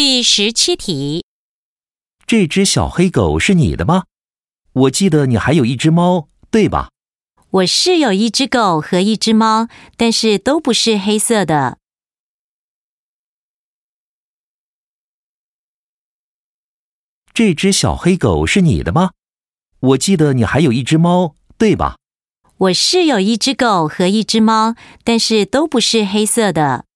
第17题， 这只小黑狗是你的吗？我记得你还有一只猫，对吧？ 我是有一只狗和一只猫，但是都不是黑色的。 这只小黑狗是你的吗？我记得你还有一只猫，对吧？ 我是有一只狗和一只猫，但是都不是黑色的。